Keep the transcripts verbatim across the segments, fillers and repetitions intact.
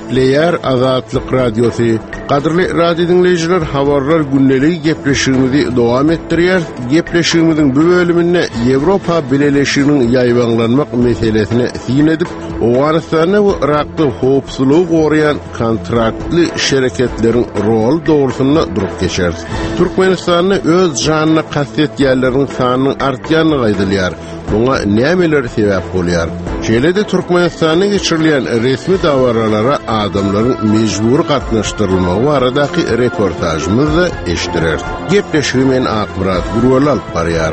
Gepleyer Azatlyk Radiosu. Qadrly radio dinleyijiler, habarlar günneligi gepleşigimizi dowam etdirýär. Gepleşigimiziň bu bölüminde Ýewropa Birleşiginiň ýaýbanlanmak meselesine sin edip, Awganistanda we Irakda howpsuzlygy goraýan kontraktly şereketleriň rol dogrusynda durup geçeriz. Türkmenistanyň öz janyna kastet ýerleriniň sanyny artýanyny gaýdylýar. Buna nämeler sebäp bolýar? Şeýle-de Türkmenistanyň geçirilýän resmi dawaralara adamlaryň mejbur gatnaşdyrylmagy baradaky reportajymyzda eşdirer. Gepleşigim men Akmurat Gurwal alyp barýar.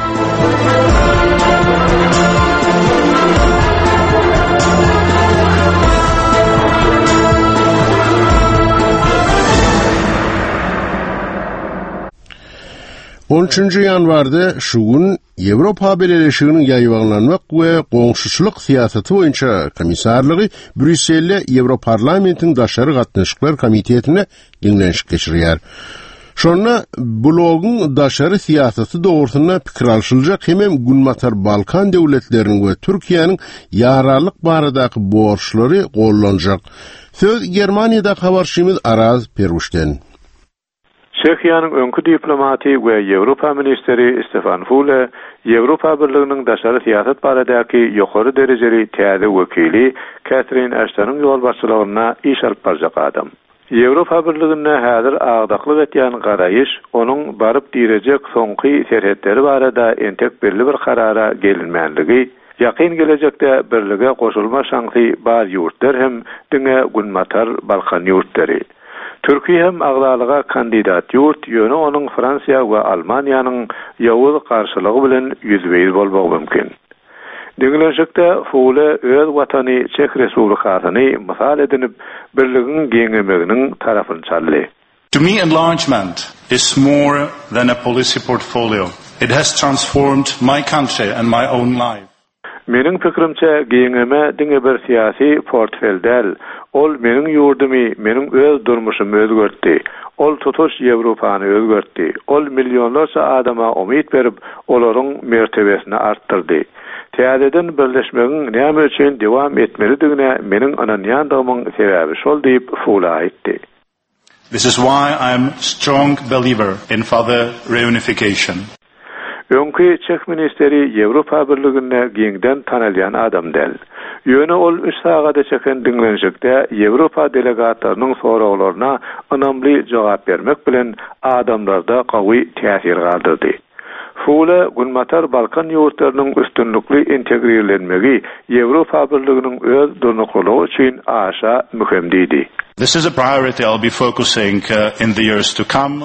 on üçinji ýanwarda şu gün Ýewropa Birleşiginiň ýaýbanlanmak we goňşuçylyk syýasaty boýunça komissarlygy Brüsselde Ýewroparlamentiň daşary gatnaşyklar komitetine diňlenşik geçirýär. Şonda blogyň daşary syýasaty dogrusynda pikir alşyljak hemem Günmatar Balkan döwletleriniň we Türkiýanyň ýaralyk baradaky borçlary gollanjak. Söz Germaniýada habarçymyz Araz Peruşden. Çekiýanyň öňkü diplomaty we Ýewropa ministeri Stefan Füle, Ýewropa Birliginiň daşary syýasat baradaky ýokary derejeli täze wekili Catherine Ashton'yň ýolbaşçylygyna iş alyp barjak adam. Ýewropa Birligine häzir agdaklyk etýän garaýyş onuň baryp direjek soňky serhetleri barada entek belli bir karara gelinmänligi, ýakyn gelecekde birlige goşulma şansy bar ýurtlar hem diňe Günmatar Balkan ýurtlary. Türkiýe hem agdalyga kandidat ýurt ýöne onuň Fransiýa we Almaniýanyň ýawyz garşylygy bilen ýüzbeýiz bolmagy mümkin. Diňlenşikde Füle öz watany Çek Respublikasyny mysal edinip birligiň geňemeginiň tarapyny çaldy. To me, enlargement is more than a policy portfolio. It has transformed my country and my own life. Meniň pikirimçe geňeme diňe bir syýasy portfel däl. Ol meniň ýurdumy, meniň öz durmuşymy özgertdi. Ol tutuş Ýewropany özgertdi. Ol millionlarça adama umyt berip, olaryň mertebesini artdyrdy. Täzeden birleşmegiň näme üçin dowam etmelidigine meniň ananýandygymyň sebäbi şol diýip Füle aýtdy. This is why I am strong believer in further reunification. Öňkü Çek ministeri Ýewropa Birligine giňden tanalýan adam däl. Ýöne ol üç sagada çeken diňlenşikde Ýewropa delegatlarynyň soraglaryna önamly jogap bermek bilen adamlarda gawy täsir galdyrdy. Füle Günmatar Balkan ýurtlarynyň üstünlikli integrilenmegi Ýewropa Birliginiň öz durnuklygy üçin aşa mühim diýdi. This is a priority I'll be focusing uh, in the years to come.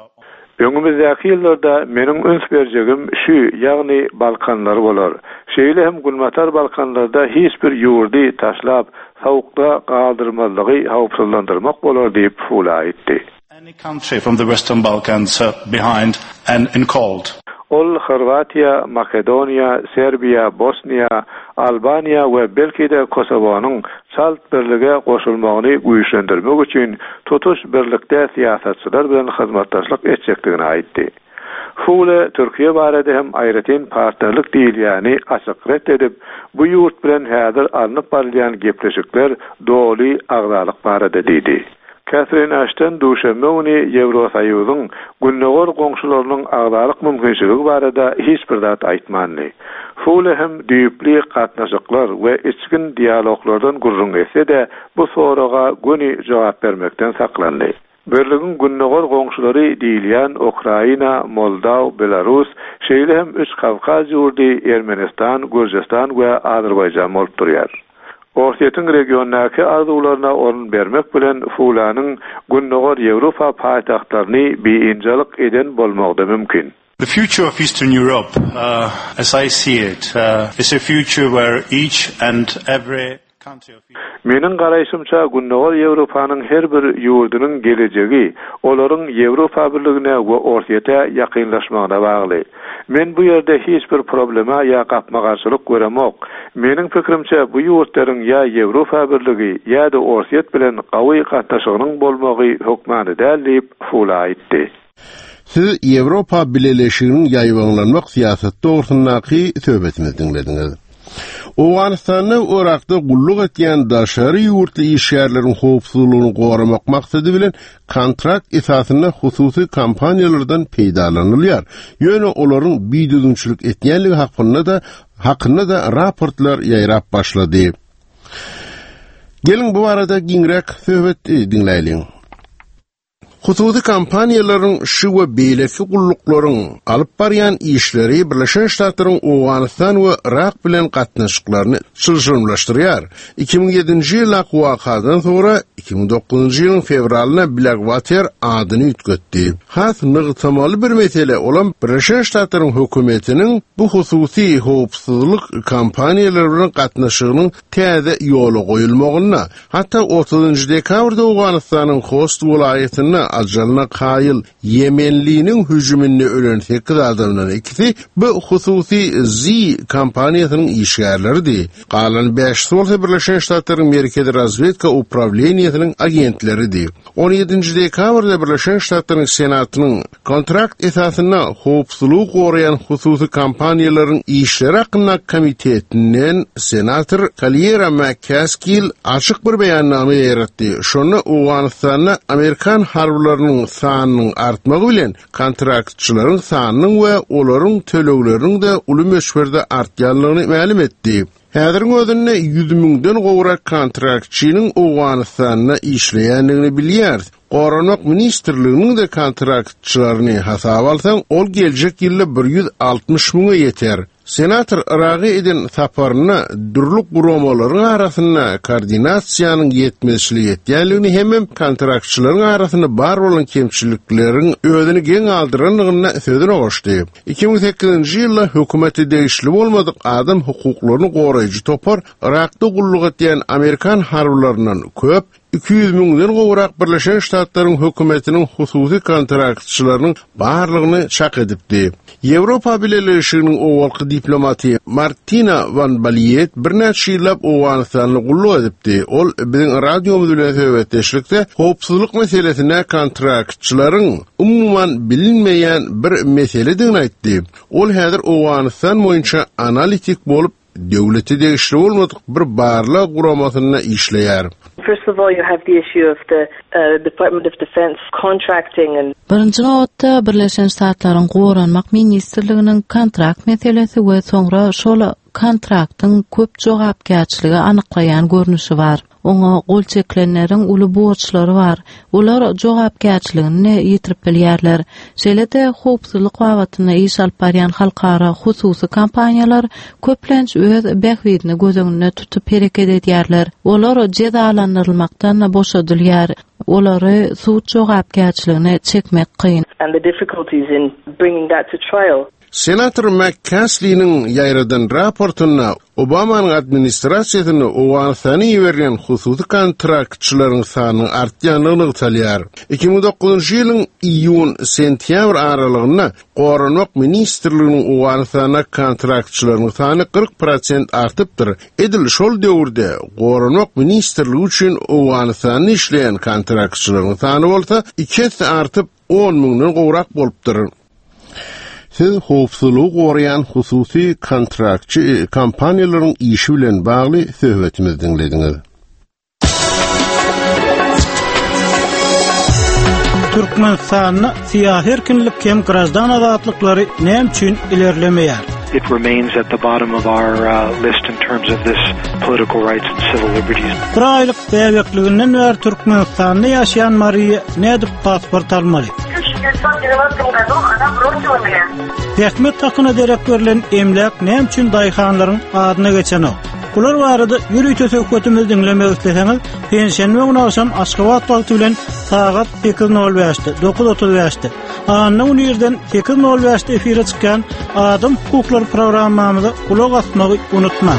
Öňümüzdäki ýyllarda meniň öns berjegim şu, ýagny Balkanlar bolar. Şeýle hem Günmatar Balkanlarda hiç bir ýurdy taşlap, sowukda galdyrmalygy howpsuzlandyrmak bolar diýip Füle aýtdy. Any country from the Western Balkans uh, behind and in cold. Ol Horwatiýa, Makedoniýa, Serbiýa, Bosniýa, Albaniýa we belki-de Kosowonyň çalt birlige goşulmagyny güýçlendirmek üçin tutuş birlikde syýasatçylar bilen hyzmatdaşlyk etjekdigini aýtdy. Füle Türkiýe barada hem aýratyn partnerlik diýilýäni açyk ret edip, bu ýurt bilen häzir alnyp barýan gepleşikler doly agdalyk barada diýdi. Catherine Ashton duşanbe güni Ýewrosaýyzyň günnäger goňşularynyň agdalyk mümkinçiligi barada hiç bir zat aýtmandy. Füle hem düýpli gatnaşyklar we içkin dialoglardan gurrun etse-de bu soraga güni jogap bermekden saklandy. Birligiň günnäger goňşulary diýilýän Ukraina, Moldaw, Belarus, şeýle hem üç Kavkaz ýurdy Ermenistan, Gürjistan we Azerbaýjan bolup durýar. Ortaýyň regionaky arzuwlaryna orun bermek bilen Fulanyň günnäger Ýewropa paýtaxtlaryny beýinjelik eden bolmagda mümkin. The future of Eastern Europe, uh, as I see it, uh, is a future where each and every country of Meniň garaýşymça günnäger Ýewropanyň her bir ýurdunyň gelejegi olaryň Ýewropa Birligine we ortaýa ýakynlaşmagyna bagly. Men bu ýerde hiç bir problema ýa gapmagarçylyk göremok. Meniň pikirimçe bu ýurtlaryň ýa Ýewropa Birligi ýa-da ortaýat bilen gawy gatnaşygynyň bolmagy hökmany däl diýip Füle aýtdy. Siz Ýewropa Birleşiginiň ýaýbanlanmak syýasaty dogrusyndaky söhbetimizi dinlediňiz. Awganistan'da Irak'da gulluk etýän daşary ýurtly işgärlerin howpsuzlygyny goramak maksady bilen kontrakt esasyna hususy kompaniýalardan peýdalanylýar. Ýöne olaryň biýdüdünçilik etýänligi hakynda da hakynda da raportlar ýaýrap başlady. Gelin bu arada giňrek söhbet dinleýin. Hususy kompaniýalaryň şu we beýleki gulluklaryň alyp barýan işleri Birleşen Ştatlaryň Awganistan we Irak bilen gatnaşyklaryny çylşyrmlaşdyrýar. iki bin ýedinji ýyl wakadan sonra iki bin dokuzunji ýylyň fevralyna Blackwater adyny ütgetdi. Has nygtamaly bir mesele olan Birleşen Ştatlaryň hökümetiniň bu hususy howpsuzlyk kompaniýalary bilen gatnaşygynyň täze ýoly goýulmagyna, hatda otuzunji dekabrda Awganistanyň Khost welaýatyna ajalına qaýyl Yemenliniň hüjümine ölen sekiz adamdan ikisi bu hususy Z kompaniýasynyň işgärleridi. Galan beş bolsa Birleşen Ştatlaryň Merkezi Razvedka Upravleniýasynyň agentleridi. on ýedinji dekabrda Birleşen Ştatlaryň Senatynyň kontrakt esasyna howpsuzlygy goraýan hususy kompaniýalaryň işleri hakkında komitetinden senator Kaliera McCaskill açyk bir beýannama ýeretdi. Şonu Awganistanda Amerikan harbylarynyň sanynyň artmagy bilen kontraktçylaryň sanynyň we olaryň tölegleriniň de uly meşberde artýanlygyny ma'lum etdi. Häzirki özünde yüz miňden gowrak kontraktçynyň Awganistanda işleýänligini bilýär. Goranmak ministrliginiň de kontraktçylaryny hasaba alsaň, ol geljek ýylda bir ýüz altmyş miňe ýeter. Senator Iraqy eden saparyna durluk guramalyň arasyna koordinasiýanyň ýetmezligi etýänligini hemem kontraktçylaryň arasyna bar bolan kemçilikleriň özüni geň aldyranlygyna sözüne goşdy. iki bin sekizinji ýylda hökümeti değişli bolmadyk adam hukuklaryny goraýjy topar Irakda gulluk etýän Amerikan harbylaryndan köp iki yüz miňden gowrak Birleşen Ştatlaryň hökümetiniň hususy kontraktçylarynyň barlygyny çak edipdi. Ýewropa Birleşiginiň owalky diplomaty Martina van Baliet bir näçe ýyllap Awganistanyny gulluk edipdi. Ol biziň radiomyz bilen söhbetleşikde howpsuzlyk meselesine kontraktçylaryň umumyň bilinmeýän bir meseledigini aýtdy. Ol häzir Awganistan boýunça analitik bolup döwleti degişli bolmadyk bir barlyk guramasyna işleýär. First of all, you have the issue of the uh, Department of Defense contracting and Birinci nowatda Birleşen Ştatlaryň Goranmak ministrliginiň kontrakt meselesi we soňra şol kontraktyň köp jogapkärçiligi anyklaýan görnüşi bar. Oňa gol çeklenleriň uly borçlary bar. Olar jogapkärçiligini ýitirip bilýärler. Şeýle-de howpsuzlyk wagtyna iş alyp barýan halkara hususy kompaniýalar köplenç öz bähwidini gözüňde tutup hereket edýärler. Olar jezalandyrylmakdan boşadylýar. Olary suç jogapkärçiligine çekmek kyn. and the difficulties in bringing that to trial. Senator McCaskill-nin ýaýradan raportuna Obamanyň administrasiýasyny Awganistana ýeberýän hususy kontraktçylaryň sanyny artýanlygyny ýytalýar. iki bin dokuzunji ýylyň iýun-sentýabr aralygyna Goranmak ministrliginiň Awganistana kontraktçylaryň sany kırk prosent artypdyr. Edil şol döwürde Goranmak ministrligi üçin Awganistanda işleýän kontraktçylaryň sany bolsa iki hesse artyp on miňden gowrak bolupdyr. Siz howpsuzlygy goraýan hususy kontraktçy kompaniýalaryň işi bilen bagly söhbetimizi dinlediňiz. Türkmenistanyň siýasy erkinlik hem grajdan azatlykları näme üçin ilerlemeýär? It remains at the bottom of our uh, list in terms of this political rights and civil liberties. Quraylyk bäwekliginden bäri Türkmenistanda ýaşaýan Mariýa nädip pasport almaly? Häkmet hakyna derek berilen emlak näme üçin daýhanlaryň adyna geçen ok? Bular barada ýürüýte söhbetimizi dinlemek isteseňiz, pensiýa we uşam Aşgabat wagty bilen sagat sekiz nol beşde dokuz otuz beşde Anna Unirden sekiz nol beşde efire çykan Adam Hukuklary programmamyza kulak asmagy unutma.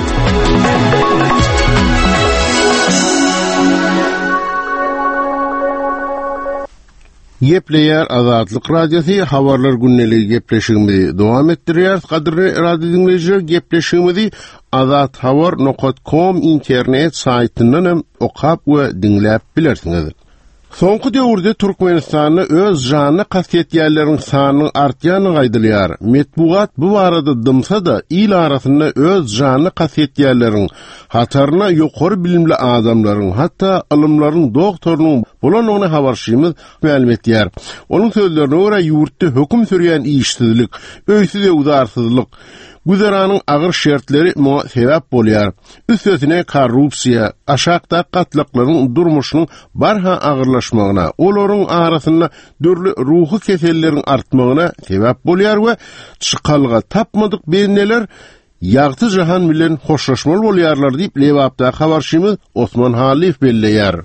Gepleýär Azatlyk Radiosu habarlar günneligi gepleşigimizi dowam etdirýär. Gadry radio dinleýijiler, gepleşigimizi azat habar nokta com internet saýtyndan hem okap we dinläp bilersiňiz. Soňky döwürde Türkmenistanda öz jany kastetýärleriň sanyny artýany gaýdylýar. Metbuat bu barada dymsa da il arasynda öz jany kastetýärleriň hataryna ýokary bilimli adamlaryň, hatda ilmlaryň doktorunyň bolan ony habarşymyz ma'lum etýär. Onuň sözlerine görä ýurtda höküm sürýän işsizlik, öýsüz udarsyzlyk, güzeranyň agyr şertleri muňa sebäp bolýar. Üstesine korrupsiýa, aşakda gatlyklaryň durmuşynyň barha agyrlaşmagyna, olaryň arasynda dürli ruhy keselleriň artmagyna sebäp bolýar we çykalga tapmadyk beýneler ýagty jahan bilen hoşlaşmaly bolýarlar diýip Lewapda habarşymyz Osman Halif belleýär.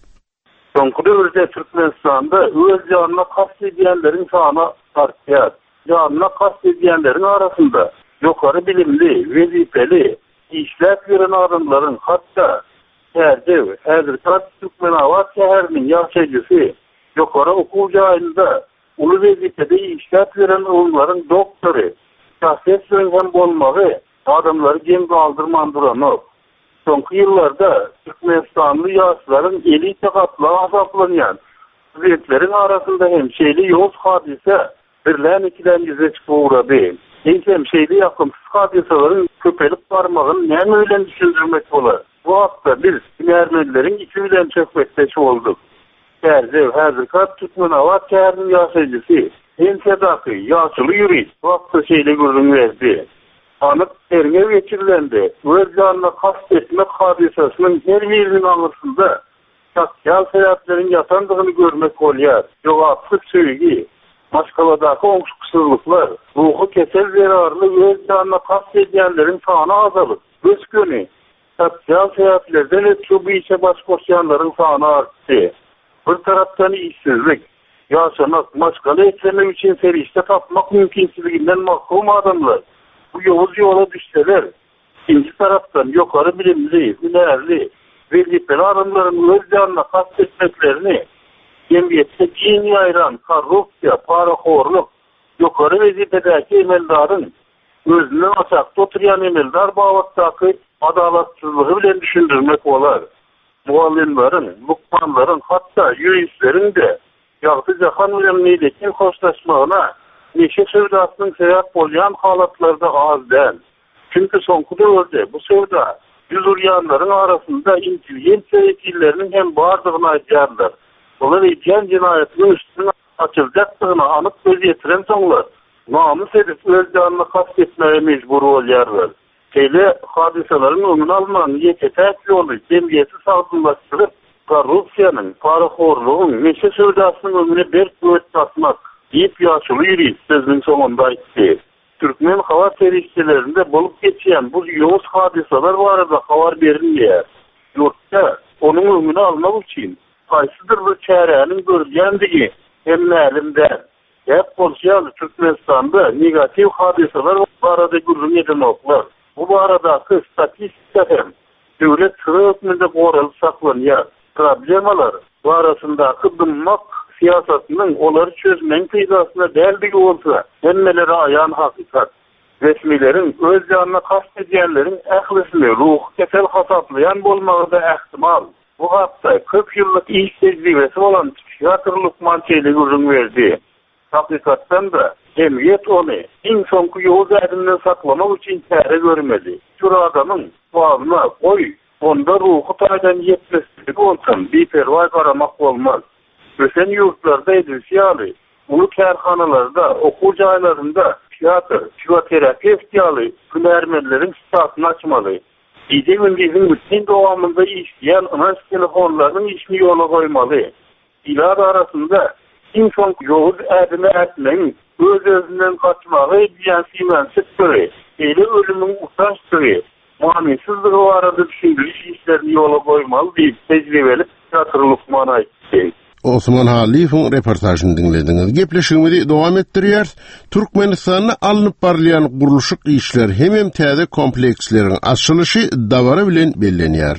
Soňky döwürde Türkmenistanda öz janyna kast edýänleriň sany artýar. Janyna kast edýänleriň arasynda ýokary bilimli, wezipeli, işläp ýören adamlaryň hatda Terdew, Häzirkat Türkmenawat şäheriniň ýaşaýjysy, ýokary okuw jaýynda uly wezipede işläp ýören owlaryň doktory, şahsiýet söýgen bolmagy adamlary gem galdyrmandyranok. Soňky ýyllarda Türkmenistanly ýaşlaryň elite gatlary hasaplanýan weziplerin arasynda hem şeýle ýoz hadise birlän ikiden ýüze çykýardy. Eýsem şeýle ýakymsyz hadiselerin köpelip barmagyny näme bilen düşündirmek bolar? Bu hakda biz dinärmenleriň iki bilen söhbetdeşip boldyk. Terdew, Häzirkat Türkmenawat şäheriniň ýaşaýjysy, ensedaky, ýaşuly ýurist wagtda şeýle görüň berdi. Anyk erňe geçirilendi. Öz janyna kast etmek hadisasynyň her biriniň aňyrsynda sosial sebäplerin ýatandygyny görmek bolýar. Jogapsyz söýgi, Moskvadaky oňşuksuzluklar, ruhy kesel zerarly öz janyna kast edýänleriň sany azalyp, ösküni, sosial sebäplerden ötürü bu işe baş goşýanlaryň sany artdy. Bir tarapdan işsizlik, ýaşamak, maşgala etmek üçin serişde tapmak mümkinsizliginden mahrum adamlar bu ýowuz ýola düşseler, ikinci tarapdan ýokary bilimli, hünärli, wezipeli adamlaryň öz janyna kast etmeklerini Cemiyette din ýayran, korrupsiýa, paraxorluk, ýokary wezipedäki emeldaryň özüne açakda oturýan emeldar babatdaky adalatsyzlygy bilen düşündirmek bolar. Muallimlaryň, lukmanlaryň, hatda ýuristlerin de ýagty jahan bilen meýlekin hoşlaşmagyna neşe sövdasynyň sebäp bolýan halatlarda az däl. Çünki soňky döwürde bu sövda ýüzürýanlaryň arasynda intelligensiýa wekilleriniň hem bardygyny aýdýarlar. Olar edýän jinaýatyň üstüne açyljakdygyna anyk söz ýetiren soňlar namys edip öz janyna kast etmäge mejbur bolýarlar. Şeýle hadiselerin öňüni almagyň ýeketäk ýoly cemiyeti sagdynlaşdyryp, korrupsiýanyň, paraxorlugyň, neşe sövdasynyň öňüne berk göt atmak diýip ýaşuly ýurist sözüniň soňunda aýtdy. Türkmen habar serişçilerinde bolup geçýän bu ýowuz hadiseler barada habar berilýär. Ýurtda onuň öňüni almak üçin qaysydyr bir çäräniň görülýändigi hem mälimden. Hep bolýan Türkmenistanda negativ hadiseler barada görülýän edilmekler. Bu baradaky statistika hem döwlet höküminde goralyp saklanýar. Problemalar barasyndaky dymmak siýasatynyň olary çözmeň pydasyna däldigi bolsa, hemmeleri aýan hakykat. Resmilerin öz janyna kast edýänleriň ählisini ruh kesel hasaplayan bolmagy da ähtimal. Bu hakda köp ýyllyk iş tejribesi bolan psikiatr Lukman Çeýli görüň berdi. Hakykatdan da emniyet onu iň soňky ýol ädinden saklamak üçin täze görmeli. Şu adamyň sualyna goý, onda ruhy taýdan ýetmeslik bolsa, beperwa garamak bolmaz. Ösen ýurtlarda edilýär, uly kärhanalarda, okuw jaýlarynda psikiatr, psikoterapewt ýaly hünärmenleriň statyny açmaly. Ide gündizin bütün dowamında işleyen anaç telefonlarının işini yola koymalı. İlar arasında insan ýowuz ädimi ätmeň öz özünden kaçmagy diýen siýmensik töre, eýle ölümüň utanç töre, muamysızlygy barada düşündiriş işlerini yola koymaly diýip tejribeli psikiatr Lukman aýtdy. Osman Halif'in reportajını dinlediniz. Gepleşigimizi dowam etdirýär. Türkmenistanda alınıp barlayan guruluşyk işler hemem täze kompleksleriň açylyşy dawara bilen bellenýär.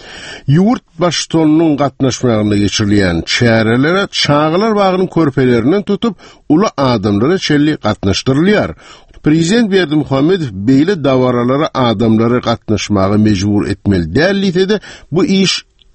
Ýurt başçylygynyň gatnaşmagynda geçirilýän çärelere çağılar bagynyň körpelerinden tutup uly adamlara çelli gatnaşdyrylýar. Prezident Berdimuhammedow beýle dawaralara adamlary gatnaşmagy mejbur etmeli däldi. Bu iş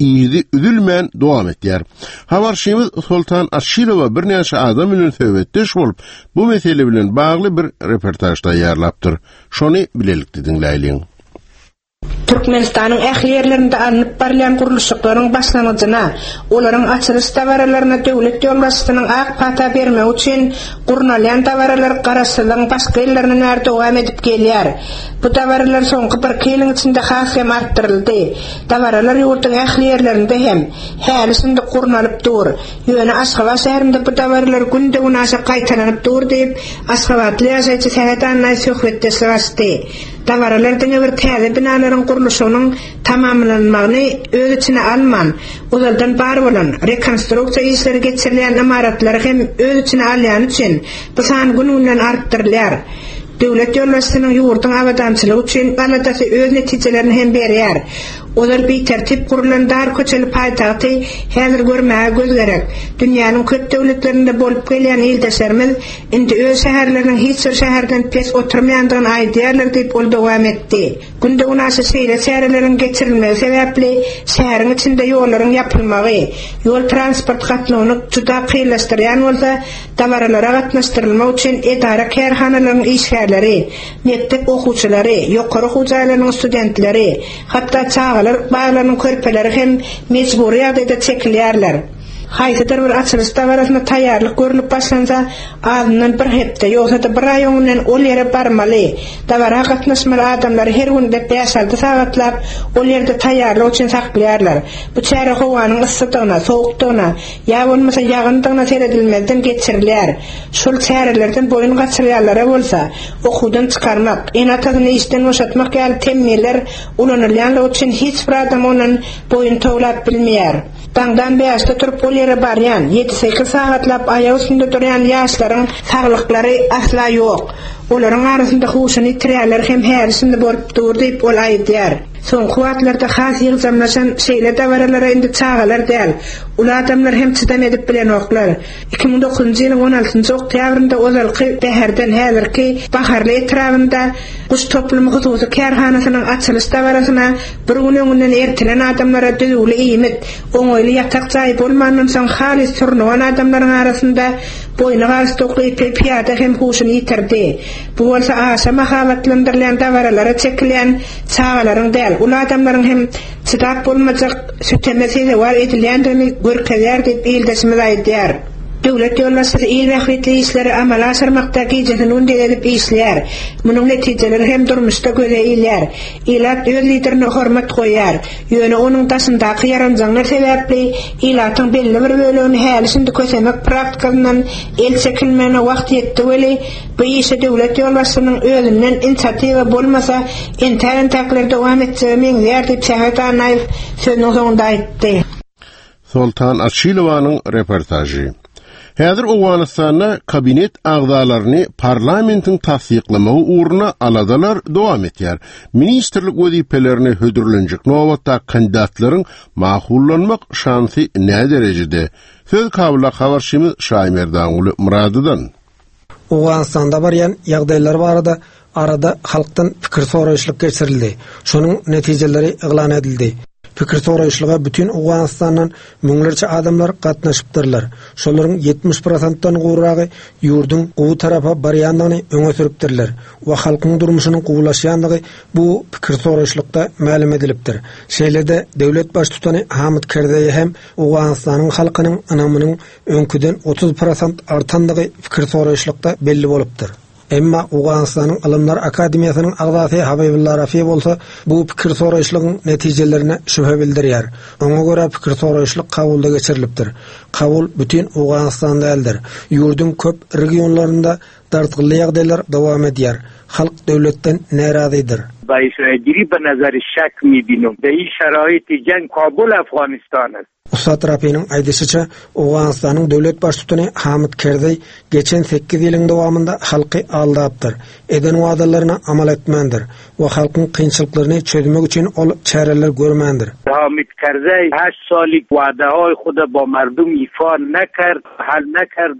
iyidi üdülmän dowam etýär. Habarşymyz Sultan Aşilova bir näçe adam bilen söhbetdeş bolup, bu mesele bilen bagly bir reportaj taýýarlapdyr. Şonu bilelikdi diňläýin. Türkmenistan'ın ähli yerlerinde alınıp barlayan kuruluşlaryň başlangyjyna, olaryň açylış tawaralaryna döwlet ýolbaşçysynyň ak pata berme üçin gurnalan tawaralar garaşylygyň başga ellerine näde dowam edip gelýär. Bu tawaralar soňky bir ýylyň içinde hasem artdyryldy. Tawaralar ýurtyň ähli yerlerinde hem hälisinde gurnalyp dur. Ýöne Aşgabat şäherinde bu tawaralar günde unaşa gaýtalanyp dur diýip Aşgabatly ýaşaýçy Sähätanly söhbetde söýleşdi. Tawaralardan bir täze binalaryň kuruluşynyň tamamlanmagyny öz içine alman, uzaldan bar bolan rekonstruksiýa işleri geçirilen imaratlary hem öz içine alýan üçin bu san gününden artdyrylýar. Döwlet ýolbaşçysynyň ýurtyň awadançylygy üçin galatysy öz netijelerini hem berýär. Olar bir tertip kurulan dar köçeli paýtagty häzir görmäge göz gerek. Dünýäniň köp döwletlerinde bolup gelýän ildeşlerimiz indi öz şäherleriniň hiç bir şäherden pes oturmaýandygyny aýdýarlar diýip ol dowam etdi. Günde unaşy şeýle şäherleriň geçirilmegi sebäpli şäheriň içinde ýollaryň ýapylmagy, ýol transport gatnawyny juda kynlaşdyrýan bolsa, tawaralara gatnaşdyrylmak üçin edara kärhanalaryň işgärleri, mektep okuwçylary, ýokary hujaýlaryň studentleri, hatda çağalar bağlarının körpeleri hem mecburi ýagdaýda çekilýärler. Haysydyr bir açylış tawarasyna taýýarlyk görülip başlansa, adından bir hepde ýoksa da bir aýyňdan ol ýere barmaly. Tawara gatnaşmaly adamlar her günde beş alty sagatlap ol ýerde taýýarlyk üçin saklýarlar. Bu çäre howanyň yssydygyna, sowukdygyna, ýa bolmasa ýagyndygyna seredilmezden geçirilýär. Şol çärelerden boyun gaçyrýarlara bolsa, okuwdan çykarmak, enatagyny işden boşatmak ýaly temmeller ulanylýanlyk üçin hiç bir adam onuň boyun toglap bilmeýär. Taňdan beşte turup ol ýere barýan, ýedi sekiz sagatlap aýagy üstünde durýan ýaşlaryň saglyklary asla ýok. Olaryň arasynda huşyny ýitirýärler hem härisinde bolup dur diýip ol aýdýar. Soňky wagtlarda has ýygzamlaşan şeýle tawaralara indi çağalar däl. Ula adamlar hem çydam edip bilen oklar. iki ming dokuzunçy ýylyň on altynçy oktýabrynda ozalky bäherden häzirki baharly etrafynda guş toplumy hususy kärhanasynyň açylış tawarasyna bir gün öňünden ertelen adamlara düzüli iýmit, oňoýly ýatak jaý bolmandan soň halis turnuwan adamlaryň arasynda boyna galstokly piýada hem huşyny ýitirdi. Bu bolsa aşa mahabatlandyrılan tawaralara çekilýän çağalaryň däl, ula adamlaryň hem çydap bolmajak sütemesi war edilýändigini görkezýär diýip ildeşimiz aýdýar. Döwlet ýolbaşçysy il wagtly işleri amala aşyrmakda gijeni ünde edip işleýär. Munyň netijeleri hem durmuşda göreýilýär. Ilat öz liderine hormat goýar. Ýöne onuň daşyndaky ýaranjaňlar sebäpli ilatyň belli bir bölegi hälisinde kösemek praktikasynyň el çekilmegine wagt ýetdi weli bu işe döwlet ýolbaşçysynyň özünden inisiatiwa bolmasa intern takler dowam etjegi meňzeýär diýip Sähätanly sözüniň soňunda aýtdy. Sultan Aşilowanyň reportajy. Häzir Owganistanda kabinet agzalaryny parlamentiň tasdiklamagy uğruna aladalar dowam etýär. Ministrlik wezipelerini hödürlenjek nowatda kandidatlaryň makullanmak şansy näme derejede? Söz kabula habarşymyz Şaýmerdaňly Muradydan. Owganistanda barýan ýagdaýlar barada arada halkdan pikir soraýşlyk geçirildi. Şonuň netijeleri eglan edildi. Pikir soraýşlyga bütün Owganistanyň müňlerçe adamlar gatnaşypdyrlar. Şolaryň yetmiş prosentdan gowragy ýurdun gowy tarafa barýandygyny öňe süripdirler. We halkyň durmuşynyň gowlaşýandygy bu pikir soraýşlykda ma'lum edilipdir. Şeýlede döwlet baş tutany Hamid Karzai hem Owganistanyň halkynyň anamynyň öňküden otuz prosent artandygy pikir soraýşlykda belli bolupdyr. Emma Owganistanyň Ilymlar Akademiýasynyň agzasy Habibullah Rafi bolsa bu pikir soraýşlygyň netijelerine şüphe bildirýär. Oňa görä pikir soraýşlyk kabulda geçirilipdir. Kabul bütün Owganistanda eldir. Ýurdun köp regionlarynda dartgyly ýagdaýlar dowam edýär. Halk döwletden närazydyr. Baýşaýgiri be nazary şak mibinim. Be şaraýaty jang Kabul Afganistany. Usat Rafi'nin aýdysyça Owganistanyň döwlet baş tutany Hamid Karzai geçen sekiz ýylyň dowamında halky aldapdyr. Eden wagdalaryna amal etmendir we halkyň kynçylyklaryny çözmek üçin ol çäreler görmendir. Hamid Karzai هشت سالی وعده‌های خود با مردم ایفا نکرد، حل نکرد و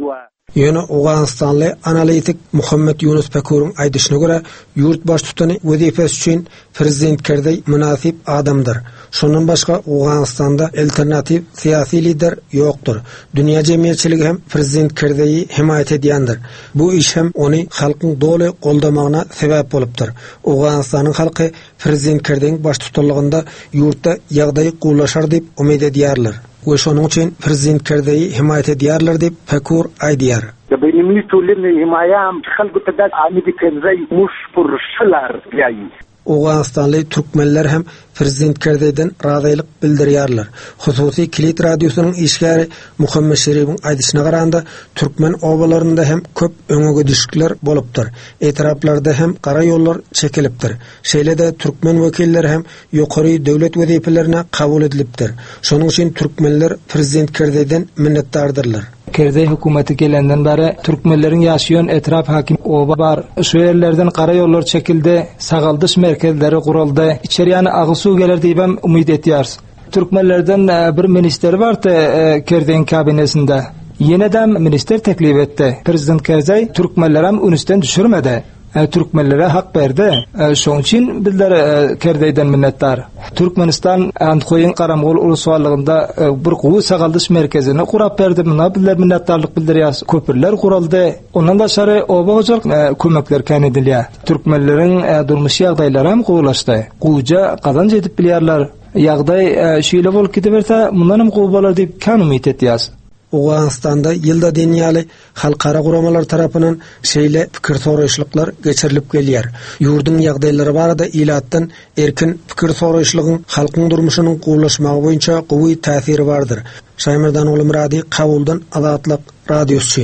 Yöne Uganistanlı analitik Muhammed Yunus Pekur'un aydışına göre yurt baş tutanı vazifesi için Prezident Kerdey münasip adamdır. Şundan başka Uganistan'da alternatif siyasi lider yoktur. Dünya cemiyetçiligi hem Prezident Kerdey'i himayet ediyandır. Bu iş hem onu halkın dolu qoldamağına sebep olupdur. Uganistan'ın halkı Prezident Kerdey'in baş tutanlığında yurtta yağdayı qulaşar deyip umid ediyarlar. Ve şunun için Prezident Kerdey'i himayet ediyarlar deyip Pekur aydiyar. Benim tulim himayam halkı tadat Hamid Karzai mushpurşlar yayi. Uganistanlı Türkmenler hem Prezident Kerdey'den razıylık bildiriyarlar. Hususi Kilit Radyosu'nun işgari Muhammed Şerif'in aydışına qaranda Türkmen obalarında hem köp öňüge düşükler bolupdyr. Etraplarda hem qara yollar çekilipdir. Şeýle de Türkmen vekiller hem ýokary döwlet wezipelerine kabul edilipdir. Şonuň üçin Türkmenler Prezident Kerdey'den minnetdardyrlar. Kerdey hükümeti gelenden beri Türkmenlerin yaşayan etraf hakim oba var. Şu yerlerden qara yollar çekildi, sağaldış merkezleri kuruldu. İçeriye ağıl su gelir deyip hem umid etiyarız. Türkmenlerden bir minister vardı Kerdey'in kabinesinde. Yeniden minister teklif etti. Prezident Karzai Türkmenler hem ünistten düşürmedi. Türkmenlere hak verdi. Şoň için bizler Kerdey'den minnetdar. Türkmenistan Antkoyun Karamgol ulusalygynda bir gowy sagaldış merkezini kurap berdi. Buna bizler minnetdarlyk bildirýäs. Köpürler kuruldy. Ondan da şary obagyjyk kömekler kenedilýär. Türkmenleriň durmuş ýagdaýlary hem gowlaşdy. Gowja kazanç edip bilýärler. Ýagdaý şeýle bolup gideberse mundan hem gowy bolar diýip kan umid etýäs. Uganistan'da yılda dünýäli halkara guramalar tarapынан şeýle pikir soraşlyklar geçirilip gelýär. Ýurdun ýagdaýlary barada ilatdan erkin pikir soraşlygyň halkyň durmuşynyň gowlaşmagy boýunça gowy täsiri bardyr. Şaýmyrdan oğlum Radi Kabuldan Azatlyk radiosu.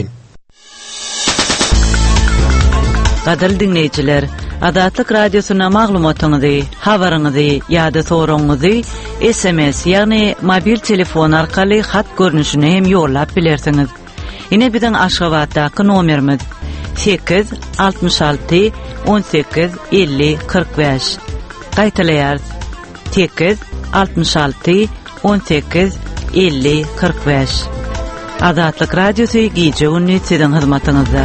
Gaderli dinleyijiler, Azatlyk radiosyna maglumatyňyzy, habaryňyzy ýa-da soragyňyzy S M S ýagny mobil telefon arkaly hat görnüşine hem ýollap bilersiňiz. Ine biziň Aşgabatdaky nomerimiz sekiz altmış alty on sekiz elli kırk beş. Gaýtalaýar sekiz altmış alty on sekiz elli kırk beş. Azatlyk radiosu gije günni siziň hyzmatyňyzda.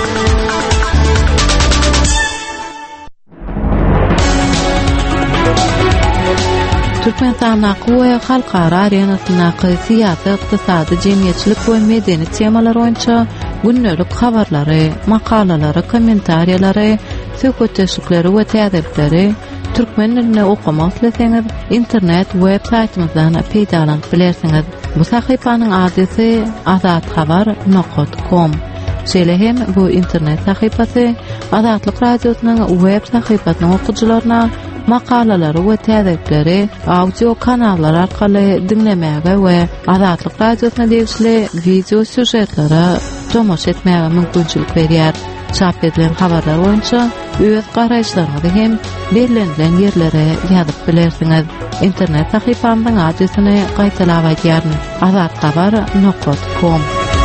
Türkmenistan we halkara arenasyny syýasy, ykdysady, jemgyýetçilik we medeni temalar boýunça günnelik habarlary, makalalary, kommentariýalary, söhbetleşikleri we täzepleri türkmen diline okumak ileseňiz internet web saýtymyzdan peýdalanyp bilersiňiz. Bu sahypanyň adresy azathabar nokta com. Şeýle hem bu internet sahypasy Azatlyk radiosynyň web sahypasynyň okuwçylaryna makalalary we täzepleri audio kanallar arkaly dinlemäge we Azatlyk radiosyna degişli video süjetlere tomoş etmäge mümkinçilik berýär. Çap edilen habarlar boýunça öz garaýşlaryňyzy hem belirlenilen ýerlere ýazyp bilersiňiz. Internet sahypamyň adresini gaýtalap aýdýaryn. azathabar nokta com.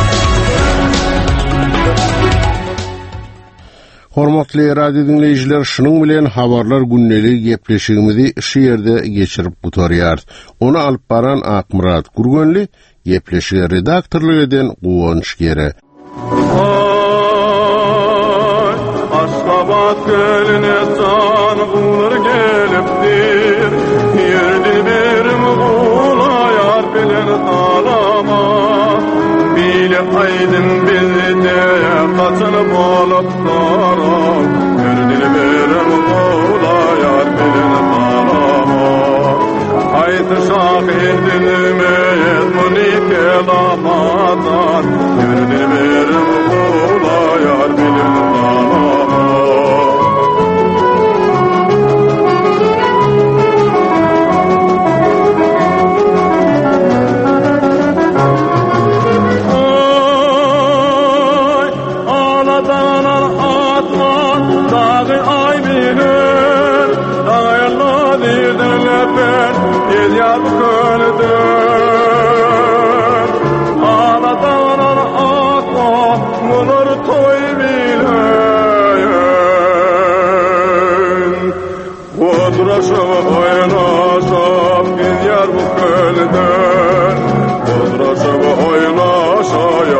Hormatly radio dinleyijiler, şunun bilen habarlar günnelik gepleşigimizi şu ýerde geçirip gutarýar. Onu alyp baran Akmurat Gurgönli, gepleşige redaktorlyk eden Guwanç Gere. Aşgabat gölüne can bulur gelipdir, yerdi berim gulayar bilen alama, bile aydın bizde kaçınıp olup daram, yerdi berim gulayar bilen alama, aydı şahid dinmeyet munik elamadan, yerdi berim gulayar bilen alama. Yat gönlüdür, ağladan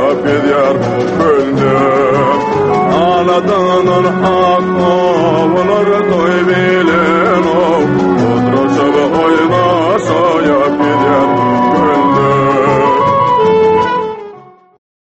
bedyar bölündüm. Ağladanın hakkı olur toy bile